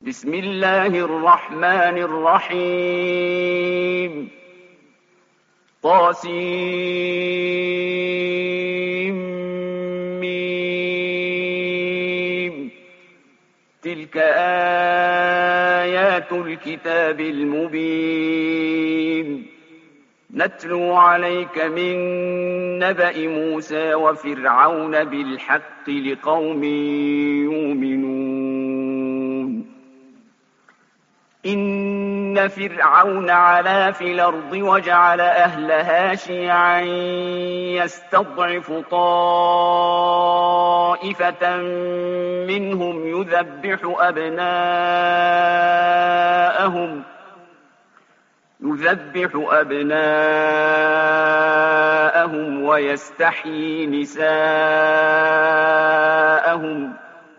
بسم الله الرحمن الرحيم طاسيم تلك آيات الكتاب المبين نتلو عليك من نبأ موسى وفرعون بالحق لقوم يؤمنون إن فرعون علا في الأرض وجعل أهلها شيعا يستضعف طائفة منهم يذبح أبناءهم ويستحيي نساءهم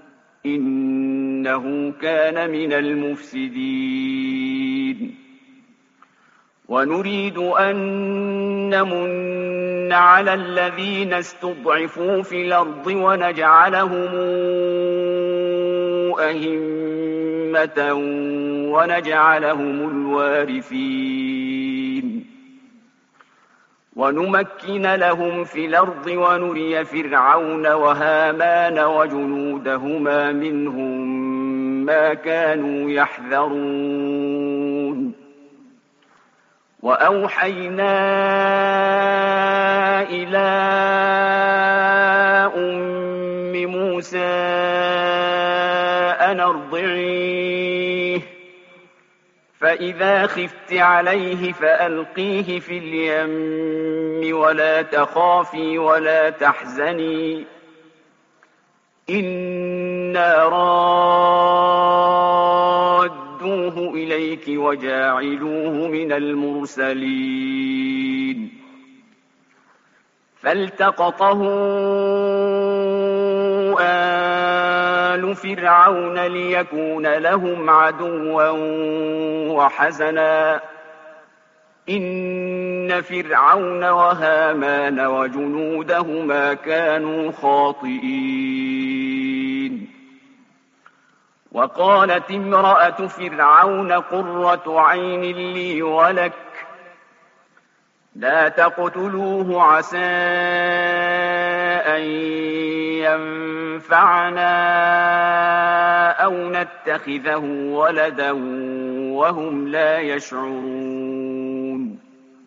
إنه كان من المفسدين ونريد أن نمن على الذين استضعفوا في الأرض ونجعلهم أئمة ونجعلهم الوارثين ونمكن لهم في الأرض ونري فرعون وهامان وجنودهما منهم ما كانوا يحذرون وأوحينا إلى أم موسى أن أرضعيه فإذا خفت عليه فألقيه في اليم ولا تخافي ولا تحزني إنا رادوه إليك وجاعلوه من المرسلين فالتقطه آل فرعون ليكون لهم عدوا وحزنا إن فرعون وهامان وجنودهما كانوا خاطئين وقالت امرأة فرعون قرة عين لي ولك لا تقتلوه عسى أن ينفعنا أو نتخذه ولدا وهم لا يشعرون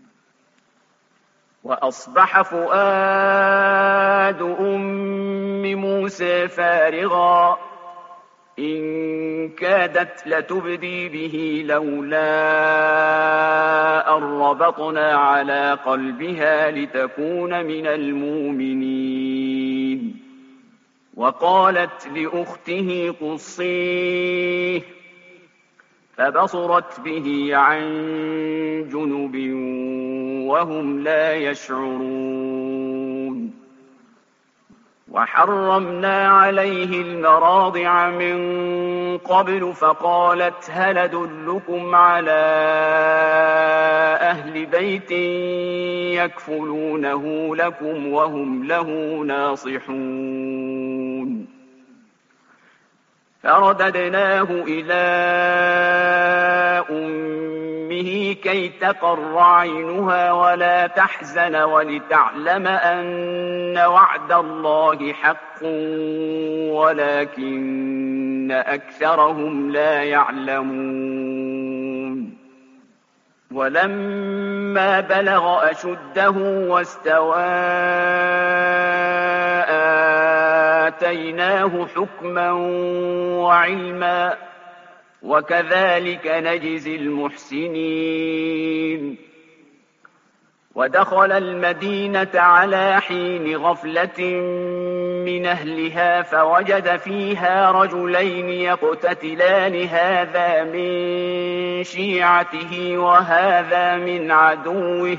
وأصبح فؤاد أم موسى فارغا إن كادت لتبدي به لولا أن ربطنا على قلبها لتكون من المؤمنين وقالت لأخته قصيه فبصرت به عن جنب وهم لا يشعرون وحرمنا عليه المراضع من قبل فقالت هل أدلكم على أهل بيت يكفلونه لكم وهم له ناصحون فرددناه إلى أمه كي تقر عينها ولا تحزن ولتعلم أن وعد الله حق ولكن أكثرهم لا يعلمون ولما بلغ أشده واستوى آتيناه حكما وعلما وكذلك نجزي المحسنين ودخل المدينة على حين غفلة من أهلها فوجد فيها رجلين يقتتلان هذا من شيعته وهذا من عدوه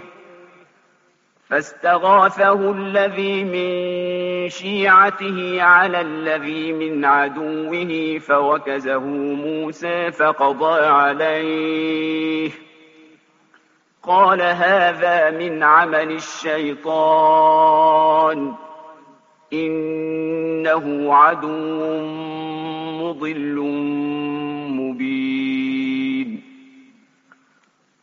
فاستغاثه الذي من شيعته على الذي من عدوه فوكزه موسى فقضى عليه قال هذا من عمل الشيطان إنه عدو مضل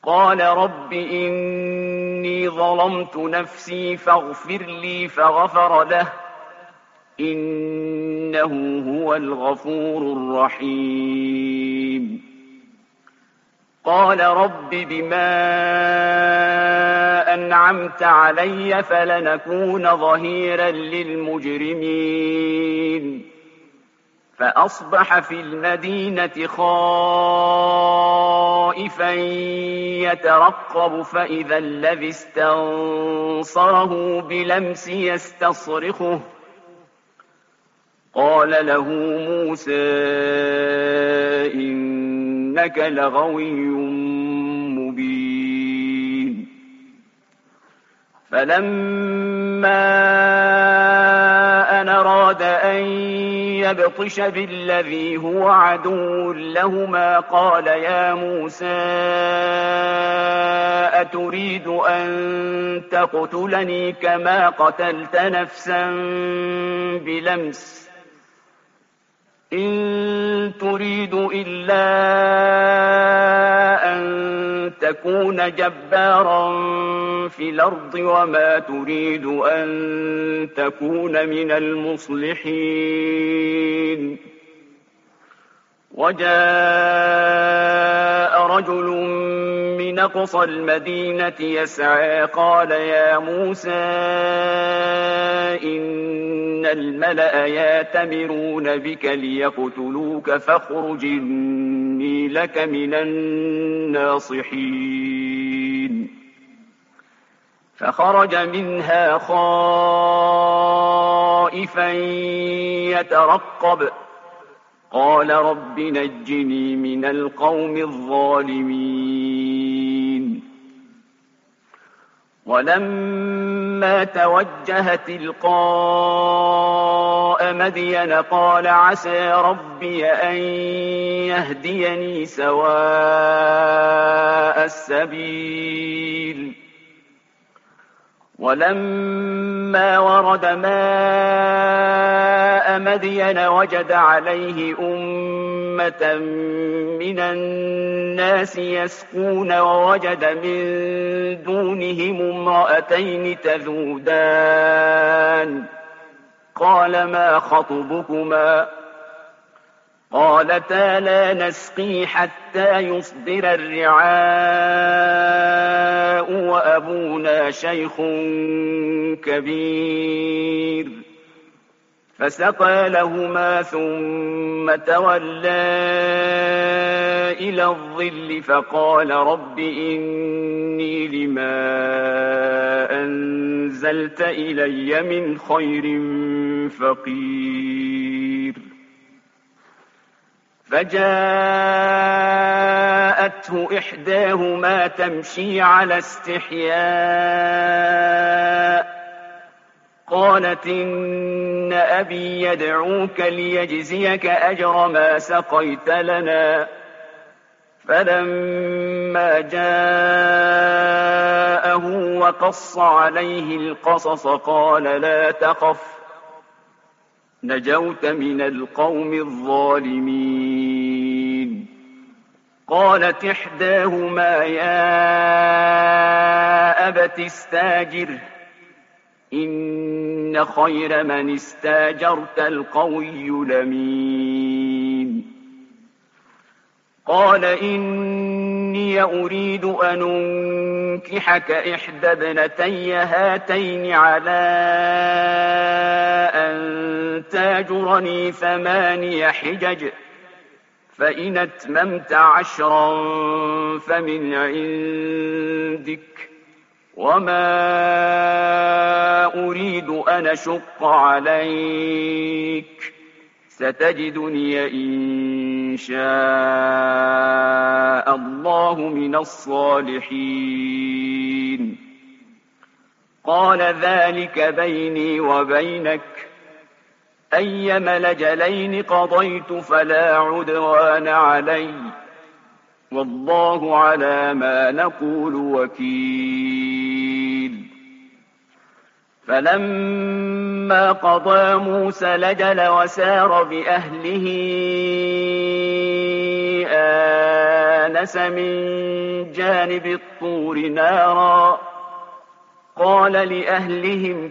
قال رب إني ظلمت نفسي فاغفر لي فغفر له إنه هو الغفور الرحيم. قال رب بما أنعمت علي فلنكون ظهيرا للمجرمين. فأصبح في المدينة خائفا يترقب فإذا الذي استنصره بلمس يستصرخه. قال له موسى إنك لغوي مبين. فلما أن أراد أن يبطش بالذي هو عدو لهما قال يا موسى أتريد أن تقتلني كما قتلت نفسا بلمس إن تريد إلا أن تكون جبارا في الأرض وما تريد أن تكون من المصلحين. وجاء رجل من أقصى المدينة يسعى قال يا موسى إن الملأ يأتمرون بك ليقتلوك فاخرج إني لك من الناصحين. فخرج منها خائفا يترقب قال رب نجني من القوم الظالمين. ولما توجه تلقاء مدين قال عسى ربي أن يهديني سواء السبيل. ولما ورد ماء مدين وجد عليه أمة من الناس يسقون ووجد من دونهم امرأتين تذودان قال ما خطبكما قالتا لا نسقي حتى يصدر الرعاء وأبونا شيخ كبير. فسقى لهما ثم تولى إلى الظل فقال رب إني لما أنزلت إلي من خير فقير. فجاءته إحداهما تمشي على استحياء قالت إن أبي يدعوك ليجزيك أجر ما سقيت لنا. فلما جاءه وقص عليه القصص قال لا تخف نجوت من القوم الظالمين. قالت إحداهما يا أبت استاجره إن خير من استاجرت القوي الأمين. قال إني أريد أن أنكحك إحدى ابنتي هاتين على أن تاجرني 8 حجج فإن أتممت 10 فمن عندك وما أريد أن أشق عليك ستجدني إن شاء الله من الصالحين. قال ذلك بيني وبينك أيما الأجلين قضيت فلا عدوان علي والله على ما نقول وكيل. فلما قضى موسى الأجل وسار بأهله آنس من جانب الطور نارا قال لأهلهم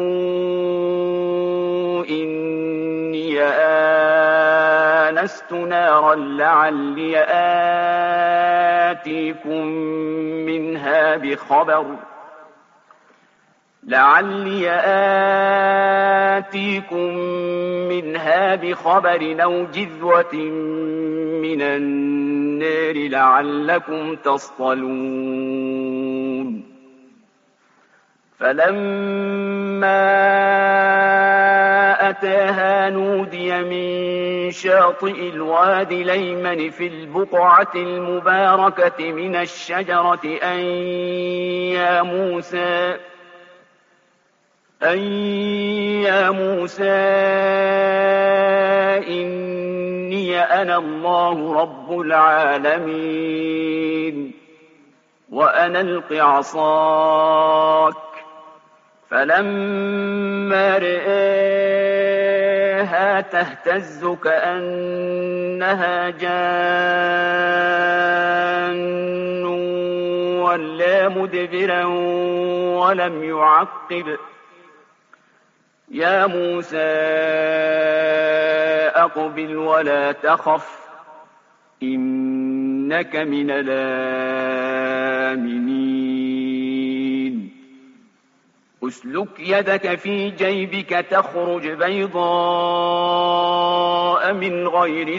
كثوا إني آنست نارا لعلي آتيكم منها بخبر أو جذوة من النار لعلكم تصطلون فلما أتاها نودي من شاطئ الوادي الأيمن في البقعة المباركة من الشجرة أن يا موسى إني أنا الله رب العالمين وأن ألق عصاك فلما رآها تهتز كأنها جان ولا مدبرا ولم يعقب يا موسى أقبل ولا تخف إنك من الآمنين أسلك يدك في جيبك تخرج بيضاء من غير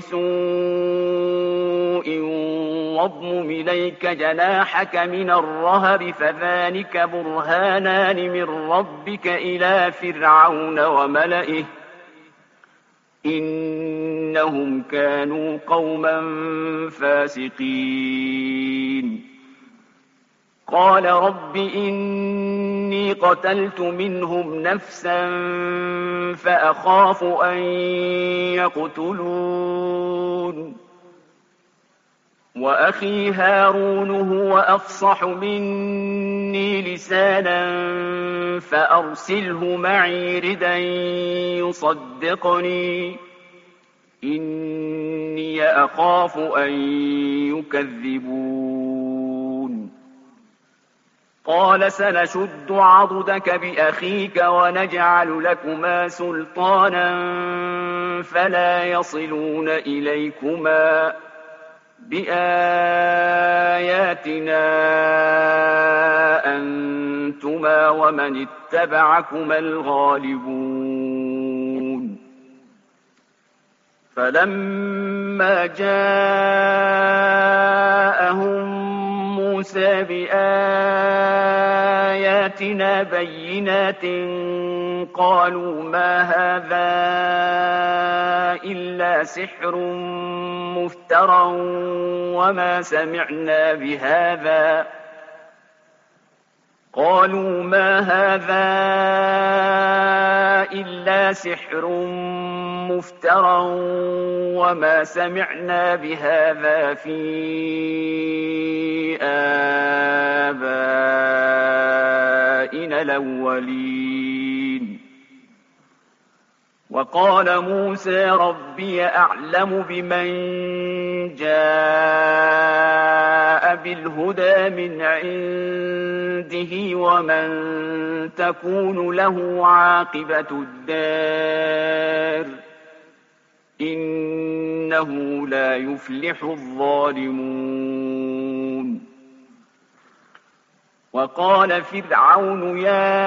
سوء واضمم إليك جناحك من الرهب فذلك برهانان من ربك إلى فرعون وملئه إنهم كانوا قوما فاسقين قال رب إني قتلت منهم نفسا فأخاف أن يقتلون وأخي هارون هو أفصح مني لسانا فأرسله معي ردا يصدقني إني أخاف أن يكذبون قال سنشد عضدك بأخيك ونجعل لكما سلطانا فلا يصلون إليكما بآياتنا أنتما ومن اتبعكما الغالبون فلما جاءهم موسى بآياتنا بينات قالوا ما هذا إلا سحر مفترى وما سمعنا بهذا في آبائنا الأولين وقال موسى ربي أعلم بمن جاء بالهدى من عنده ومن تكون له عاقبة الدار إنه لا يفلح الظالمون وقال فرعون يا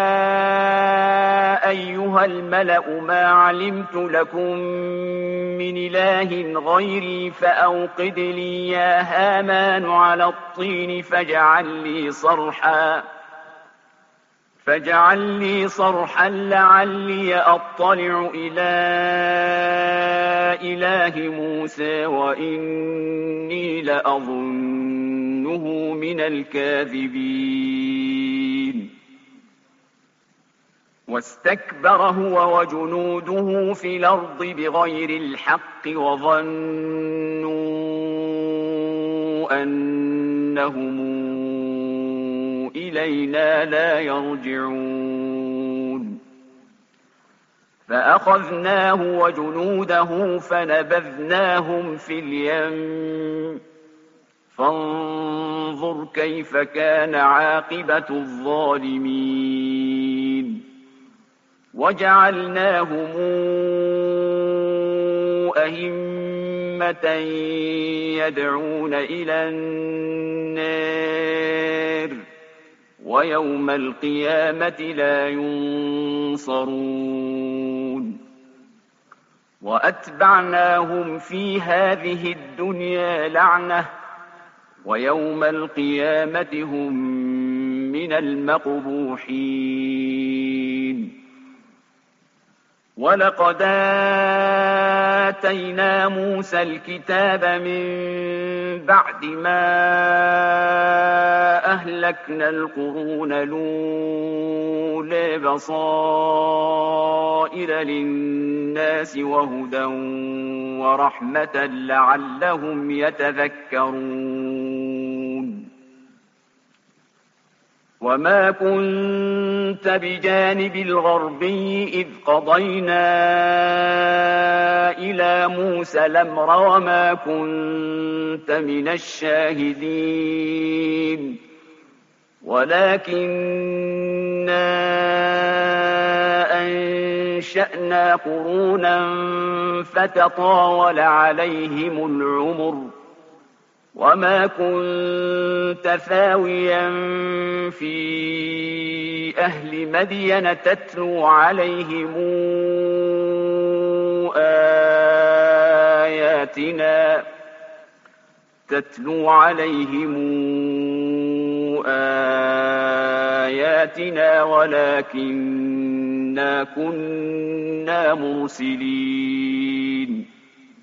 أيها الملأ ما علمت لكم من إله غيري فأوقد لي يا هامان على الطين فاجعل لي صرحا لعلي أطلع إلى إله موسى وإني لأظنه من الكاذبين واستكبر هو وجنوده في الأرض بغير الحق وظنوا أنهم إلينا لا يرجعون فأخذناه وجنوده فنبذناهم في اليم فانظر كيف كان عاقبة الظالمين وجعلناهم أئمة يدعون إلى النار ويوم القيامة لا ينصرون وأتبعناهم في هذه الدنيا لعنة ويوم القيامة هم من المقبوحين ولقد آتينا موسى الكتاب من بعد ما أهلكنا القرون الأولى بصائر للناس وهدى ورحمة لعلهم يتذكرون وما كنت بجانب الغربي إذ قضينا إلى موسى الأمر وما كنت من الشاهدين ولكننا أنشأنا قرونا فتطاول عليهم العمر وما كنت ثاويا في أهل مدين تتلو عليهم آياتنا ولكننا كنا مرسلين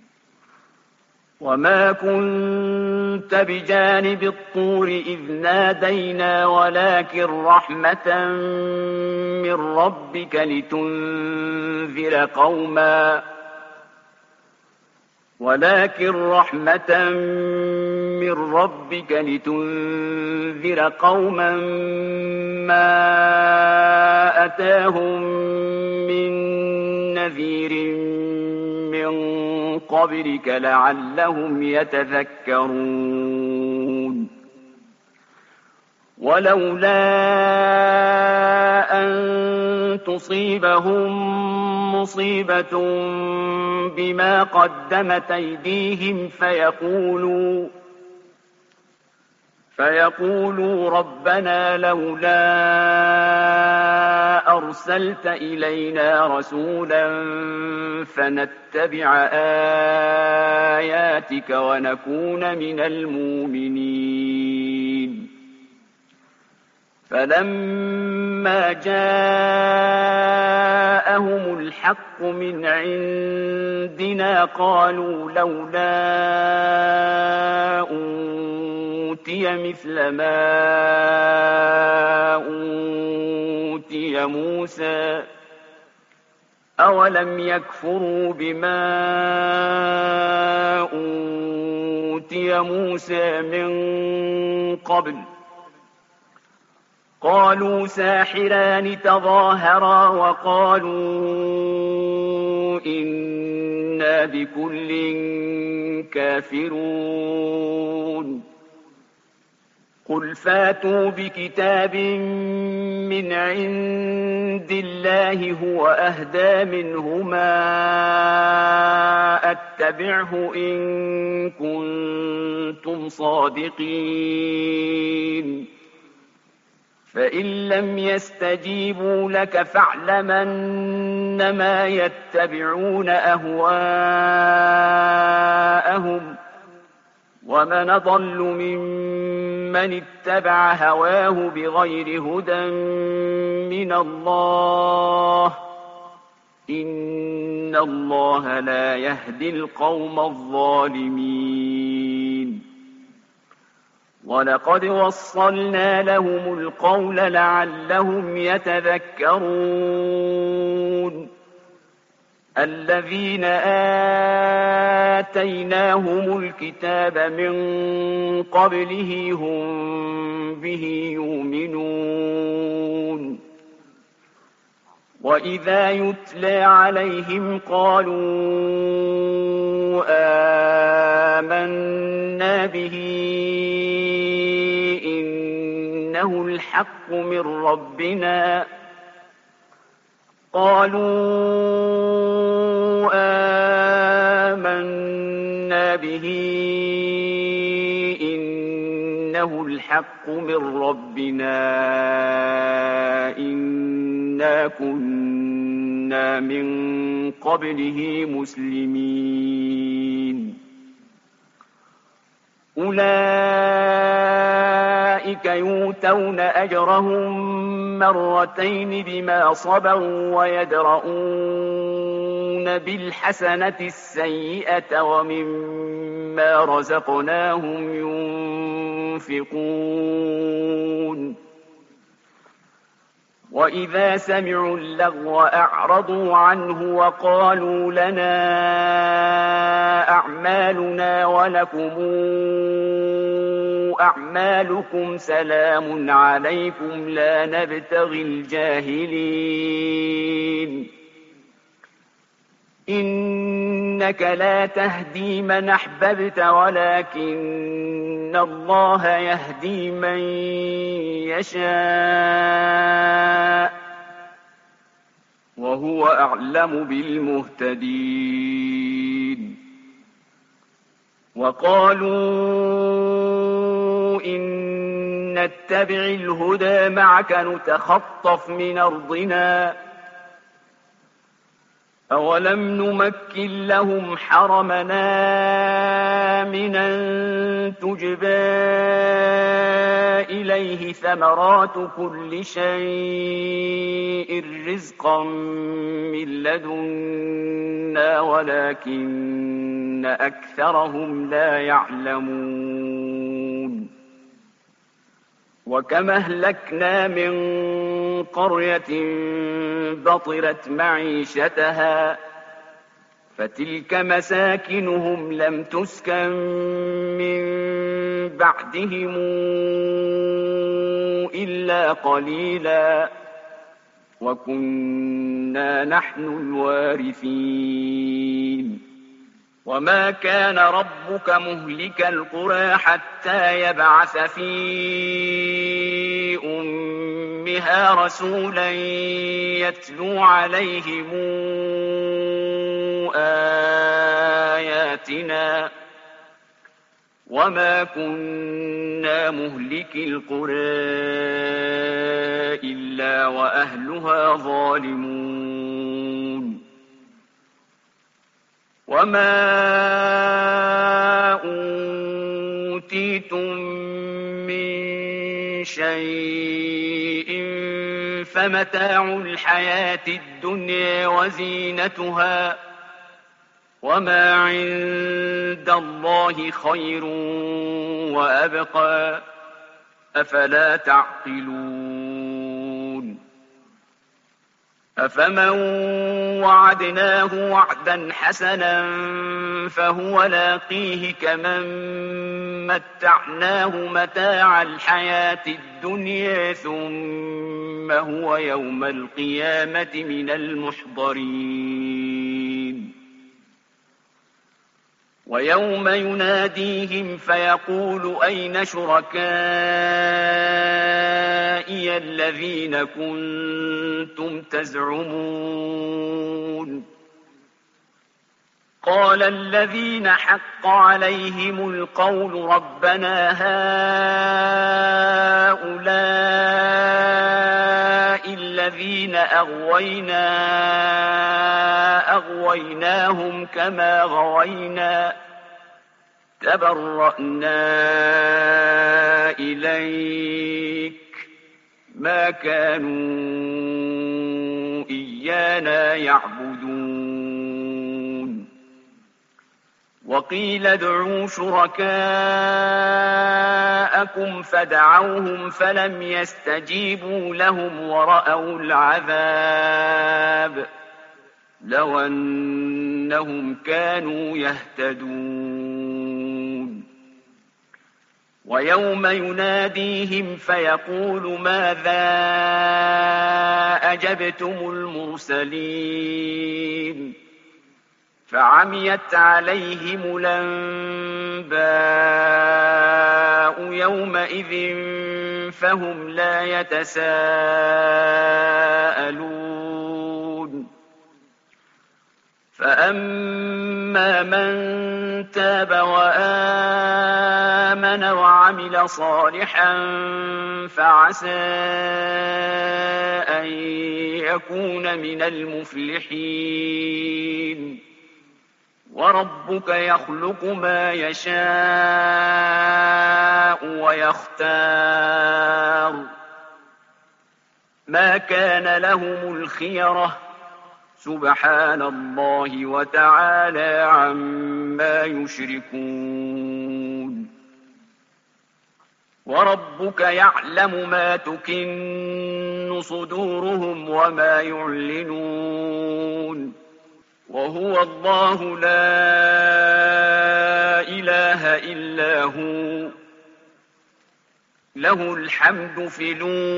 وما كنت بجانب الطور إذ نادينا ولكن رحمة من ربك لتنذر قوما ما أتاهم من نذير من قبلك لعلهم يتذكرون ولولا أن تصيبهم مصيبة بما قدمت أيديهم فيقولوا ربنا لولا أرسلت إلينا رسولا فنتبع آياتك ونكون من المؤمنين فلما جاءهم الحق من عندنا قالوا لولا أوتي مثل ما أوتي موسى أولم يكفروا بما أوتي موسى من قبل قالوا ساحران تظاهرا وقالوا إنا بكل كافرون قل فاتوا بكتاب من عند الله هو أهدى منهما أتبعه إن كنتم صادقين فإن لم يستجيبوا لك فاعلم أنما يتبعون أهواءهم ومن أضل ممن اتبع هواه بغير هدى من الله إن الله لا يهدي القوم الظالمين ولقد وصلنا لهم القول لعلهم يتذكرون الذين آتيناهم الكتاب من قبله هم به يؤمنون وإذا يتلى عليهم قالوا آمنا به إنه الحق من ربنا إنا كنا من قبله مسلمين أولئك يؤتون أجرهم مرتين بما صبروا ويدرؤون بالحسنة السيئة ومما رزقناهم ينفقون وإذا سمعوا اللغو أعرضوا عنه وقالوا لنا أعمالنا ولكم أعمالكم سلام عليكم لا نبتغي الجاهلين إنك لا تهدي من أحببت ولكن الله يهدي من يشاء وهو أعلم بالمهتدين وقالوا إن نتبع الهدى معك نتخطف من أرضنا أولم نمكن لهم حرمنا آمنا تجبى إليه ثمرات كل شيء رزقا من لدنا ولكن أكثرهم لا يعلمون وكم أهلكنا من قرية بطرت معيشتها فتلك مساكنهم لم تسكن من بعدهم إلا قليلا وكنا نحن الوارثين وما كان ربك مهلك القرى حتى يبعث في أمها رسولا يتلو عليهم آياتنا وما كنا مهلك القرى إلا وأهلها ظالمون وما أوتيتم من شيء فمتاع الحياة الدنيا وزينتها وما عند الله خير وأبقى أفلا تعقلون أفمن وعدناه وعدا حسنا فهو لاقيه كمن متعناه متاع الحياة الدنيا ثم هو يوم القيامة من المحضرين ويوم يناديهم فيقول أين شركائي الذين كنتم تزعمون قال الذين حق عليهم القول ربنا هؤلاء الذين أغويناهم كما غوينا تبرأنا إليك ما كانوا إيانا يعبدون وقيل ادعوا شركاءكم فدعوهم فلم يستجيبوا لهم ورأوا العذاب لو أنهم كانوا يهتدون ويوم يناديهم فيقول ماذا أجبتم المرسلين فعميت عليهم الأنباء يومئذ فهم لا يتساءلون فأما من تاب وآمن وعمل صالحا فعسى أن يكون من المفلحين وربك يخلق ما يشاء ويختار ما كان لهم الخيرة سبحان الله وتعالى عما يشركون وربك يعلم ما تكن صدورهم وما يعلنون وهو الله لا إله إلا هو له الحمد في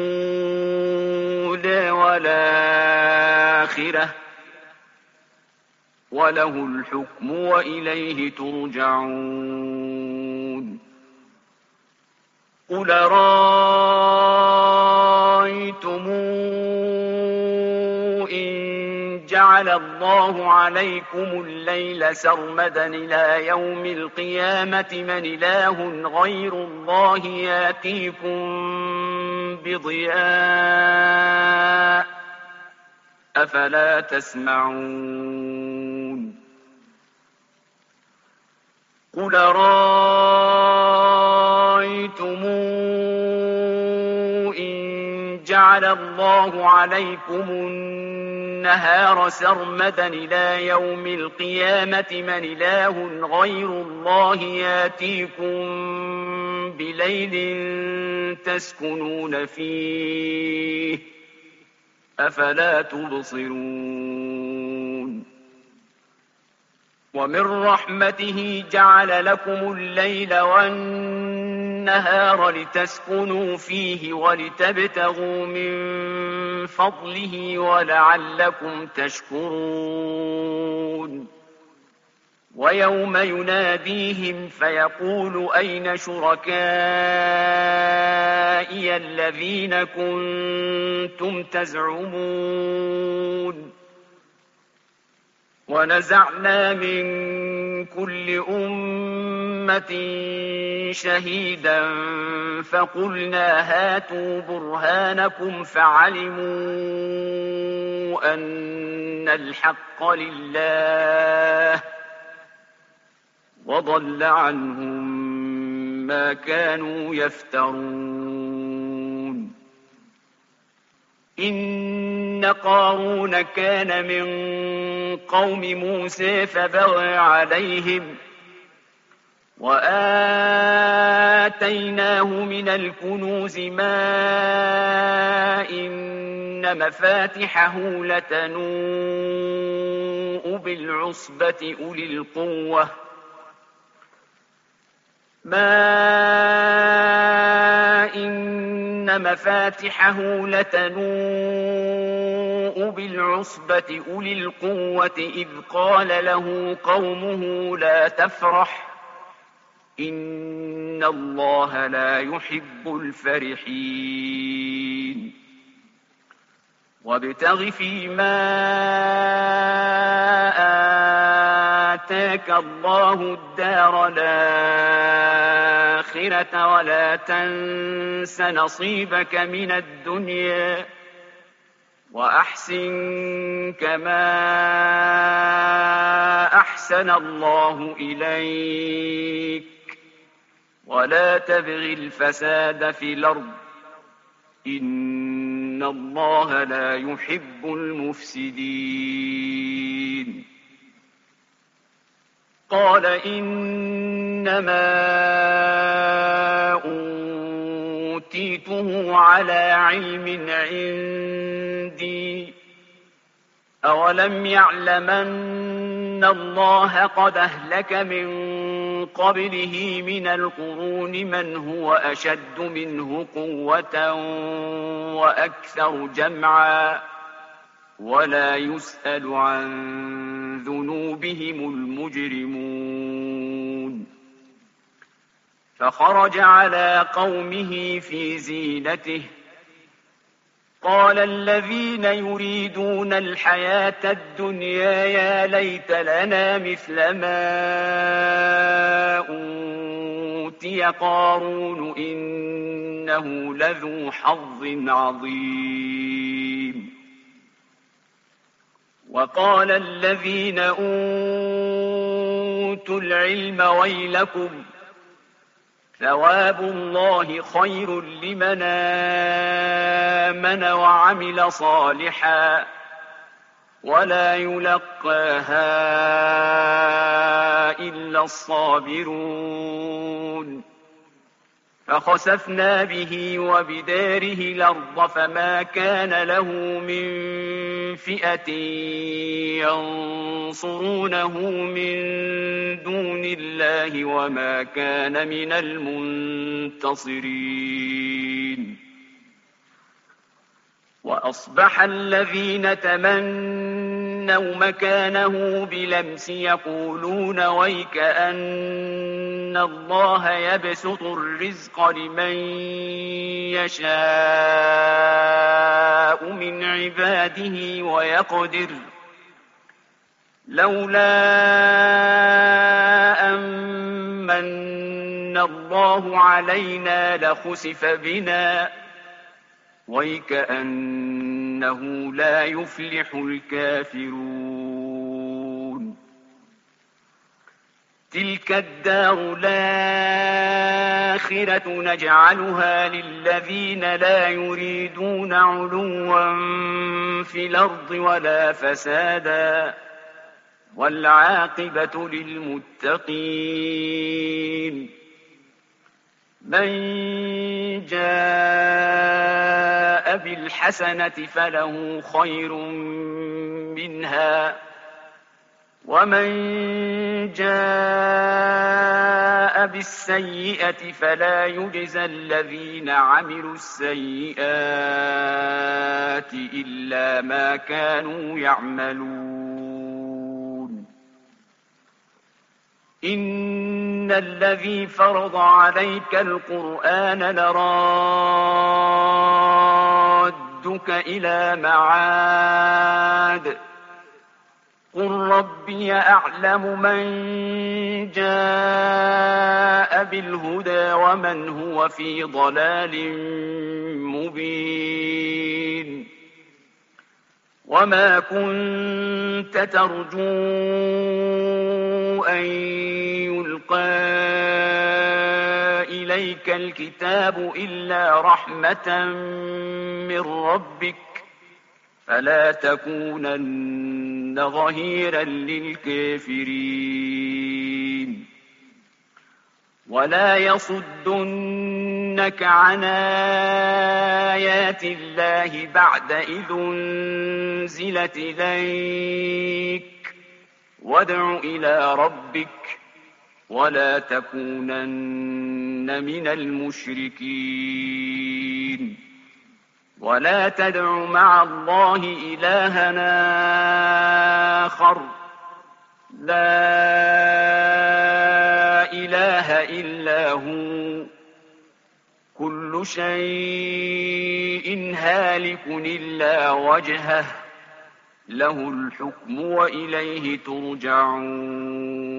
الأولى والآخرة وله الحكم وإليه ترجعون قل رأيتم إن جعل الله عليكم الليل سرمدا إلى يوم القيامة من إله غير الله يأتيكم بضياء أفلا تسمعون قل رأيتم إن جعل الله عليكم النهار سرمدا إلى يوم القيامة من إله غير الله يأتيكم بليل تسكنون فيه أفلا تبصرون ومن رحمته جعل لكم الليل والنهار لتسكنوا فيه ولتبتغوا من فضله ولعلكم تشكرون ويوم يناديهم فيقول أين شركائي الذين كنتم تزعمون ونزعنا من كل أمة شهيدا فقلنا هاتوا برهانكم فعلموا أن الحق لله وضل عنهم ما كانوا يفترون إن قارون كان من قوم موسى فبغى عليهم وآتيناه من الكنوز ما إن مفاتحه لتنوء بالعصبة أولي القوة إن مفاتحه لتنوء بالعصبة أولي القوة إذ قال له قومه لا تفرح إن الله لا يحب الفرحين وابتغ فيما آتاك الله الدار الآخرة ولا تنس نصيبك من الدنيا وأحسن كما أحسن الله إليك ولا تبغ الفساد في الأرض إن الله لا يحب المفسدين قال إنما أوتيته على علم عندي أولم يعلم أن الله قد أهلك من قبله من القرون من هو أشد منه قوة وأكثر جمعا ولا يسأل عن ذنوبهم المجرمون. فخرج على قومه في زينته قال الذين يريدون الحياة الدنيا يا ليت لنا مثل ما أوتي قارون إنه لذو حظ عظيم. وقال الذين أوتوا العلم ويلكم ثواب الله خير لمن آمن وعمل صالحا ولا يلقاها إلا الصابرون. فخسفنا به وبداره الأرض فما كان له من فئة ينصرونه من دون الله وما كان من المنتصرين. وأصبح الذين تمنوا مكانه بلمس يقولون ويك أن الله يبسط الرزق لمن يشاء من عباده ويقدر لولا أمن الله علينا لخسف بنا ويكأنه لا يفلح الكافرون. تلك الدار الآخرة نجعلها للذين لا يريدون علوا في الأرض ولا فسادا والعاقبة للمتقين. من جاء بالحسنة فله خير منها ومن جاء بالسيئة فلا يجزى الذين عملوا السيئات إلا ما كانوا يعملون. إن الذي فرض عليك القرآن لرادك إلى معاد قل ربي أعلم من جاء بالهدى ومن هو في ضلال مبين. وما كنت ترجو أن يلقى إليك الكتاب إلا رحمة من ربك فلا تكونن ظهيرا للكافرين. ولا يصدنك عن آيات الله بعد إذ أنزلت إليك وادع إلى ربك ولا تكونن من المشركين. ولا تدع مع الله إلهنا آخر لا إله إلا هو كل شيء هالك إلا وجهه له الحكم وإليه ترجعون.